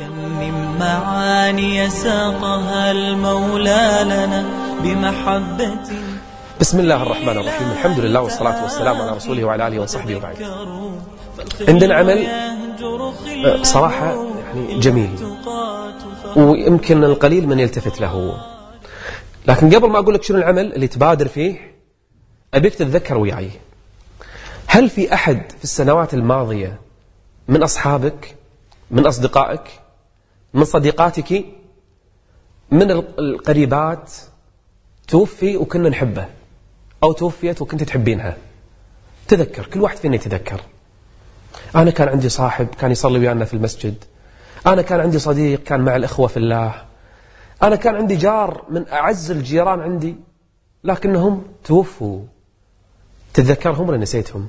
كم من معاني ساقها المولى لنا بمحبة. بسم الله الرحمن الرحيم. الحمد لله والصلاة والسلام على رسوله وعلى آله وصحبه وبعد. عندنا عمل صراحة يعني جميل ويمكن القليل من يلتفت له، لكن قبل ما أقول لك شنو العمل اللي تبادر فيه أبيك تتذكر وياي. هل في أحد في السنوات الماضية من أصحابك، من أصدقائك، من صديقاتك، من القريبات توفي وكنا نحبه، أو توفيت وكنت تحبينها؟ تذكر، كل واحد فينا يتذكر. أنا كان عندي صاحب كان يصلي ويانا في المسجد، أنا كان عندي صديق كان مع الإخوة في الله، أنا كان عندي جار من أعز الجيران عندي، لكنهم توفوا. تتذكرهم ولا نسيتهم؟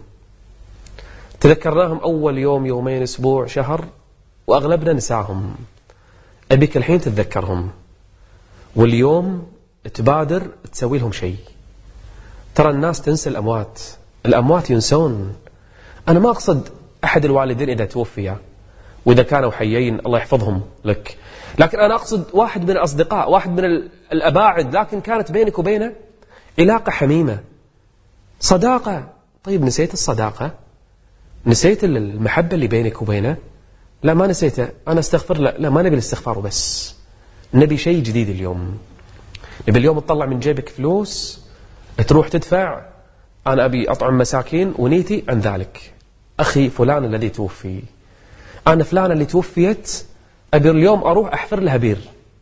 تذكرناهم أول يوم، يومين، أسبوع، شهر، وأغلبنا نساهم. أبيك الحين تتذكرهم، واليوم تبادر تسوي لهم شيء. ترى الناس تنسى الأموات، الأموات ينسون. أنا ما أقصد أحد الوالدين إذا توفي وإذا كانوا حيين الله يحفظهم لك، لكن أنا أقصد واحد من الأصدقاء، واحد من الأباعد، لكن كانت بينك وبينه علاقة حميمة، صداقة. طيب نسيت الصداقة؟ نسيت المحبة اللي بينك وبينه؟ لا ما نسيته، أنا استغفر. لا ما نبي الاستغفار وبس، نبي شيء جديد اليوم. نبي اليوم تطلع من جيبك فلوس تروح تدفع، أنا أبي أطعم مساكين ونيتي عن ذلك. أخي فلان الذي توفي، أنا فلان اللي توفيت أبي اليوم أروح أحفر لها بير،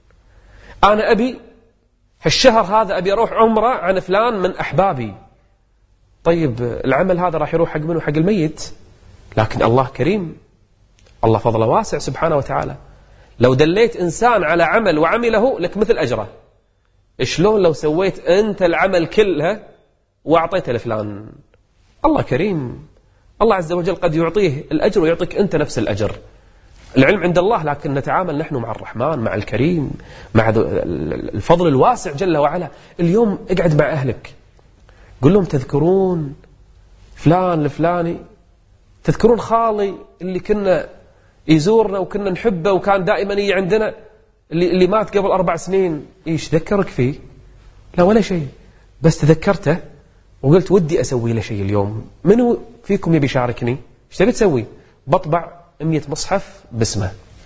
أنا أبي هالشهر هذا أبي أروح عمرة عن فلان من أحبابي. طيب العمل هذا راح يروح حق منه؟ حق الميت. لكن الله كريم، الله فضله واسع سبحانه وتعالى. لو دليت إنسان على عمل وعمله لك مثل أجره. شلون لو سويت أنت العمل كله وأعطيته لفلان؟ الله كريم، الله عز وجل قد يعطيه الأجر ويعطيك أنت نفس الأجر. العلم عند الله، لكن نتعامل نحن مع الرحمن، مع الكريم، مع الفضل الواسع جل وعلا. اليوم اقعد مع أهلك، قل لهم تذكرون فلان الفلاني، تذكرون خالي اللي كنا يزورنا وكنا نحبه وكان دائما يجي عندنا، اللي مات قبل 4 سنين. إيش ذكرك فيه؟ لا ولا شيء، بس تذكرته وقلت ودي أسوي له شيء اليوم. منو فيكم يبي يشاركني؟ إيش تبي تسوي؟ بطبع 100 مصحف باسمه.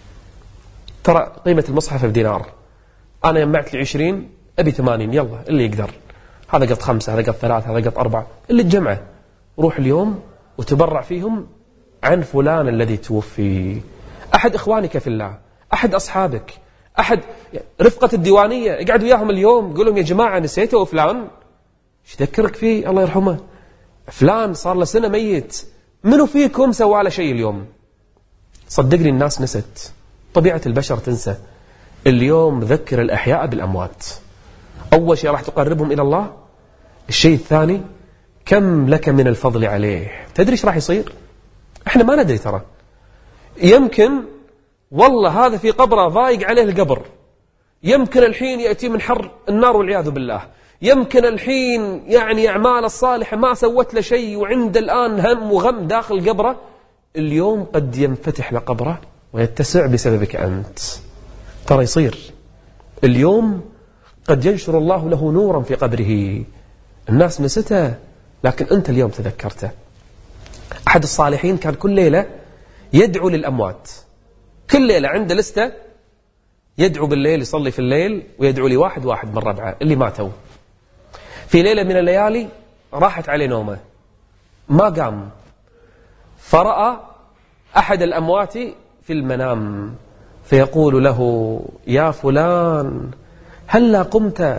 ترى قيمة المصحف بدينار، أنا جمعت لي 20، أبي 80، يلا اللي يقدر. هذا قط 5، هذا قط 3، هذا قط 4، اللي تجمعه روح اليوم وتبرع فيهم عن فلان الذي توفي. أحد إخوانك في الله، أحد أصحابك، أحد رفقة الديوانية، اقعد وياهم اليوم قول لهم يا جماعة نسيته فلان، ايش ذكرك فيه؟ الله يرحمه فلان صار له سنة ميت، منو فيكم سوى له شيء اليوم؟ صدقني الناس نست، طبيعة البشر تنسى. اليوم ذكر الأحياء بالأموات. أول شيء راح تقربهم إلى الله. الشيء الثاني كم لك من الفضل عليه. تدري ايش راح يصير؟ احنا ما ندري. ترى يمكن والله هذا في قبره ضايق عليه القبر، يمكن الحين يأتي من حر النار والعياذ بالله، يمكن الحين يعني أعمال الصالحة ما سوت له شيء وعند الآن هم وغم داخل قبره. اليوم قد ينفتح لقبره ويتسع بسببك أنت. ترى يصير اليوم قد ينشر الله له نورا في قبره. الناس نسته لكن أنت اليوم تذكرته. أحد الصالحين كان كل ليلة يدعو للأموات، كل ليلة عنده لستة يدعو بالليل، يصلي في الليل ويدعو لي واحد من ربعه اللي ماتوا. في ليلة من الليالي راحت عليه نومه ما قام، فرأى أحد الأموات في المنام فيقول له يا فلان هلا قمت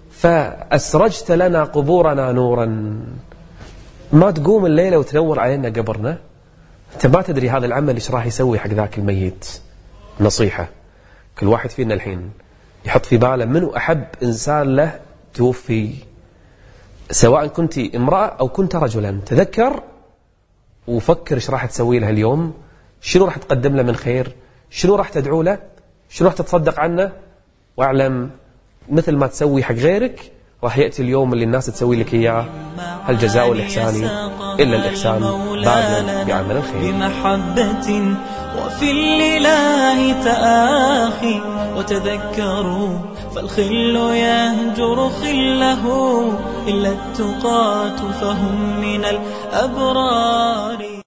فأسرجت لنا قبورنا نورا؟ ما تقوم الليلة وتنور علينا قبرنا؟ أنت ما تدري هذا العمل إيش راح يسوي حق ذاك الميت. نصيحة، كل واحد فينا الحين يحط في باله منو أحب إنسان له توفي، سواء كنت امرأة أو كنت رجلا. تذكر وفكر إيش راح تسوي له اليوم، شنو راح تقدم له من خير، شنو راح تدعو له، شنو راح تتصدق عنه. واعلم مثل ما تسوي حق غيرك راح يأتي اليوم اللي الناس تسوي لك إياه، هل جزاء الإحسان إلا الإحسان، بادر بعمل الخير. بمحبة وفي الإله تآخي وتذكروا، فالخل يهجر خله إلا التقاة فهم من الأبرار.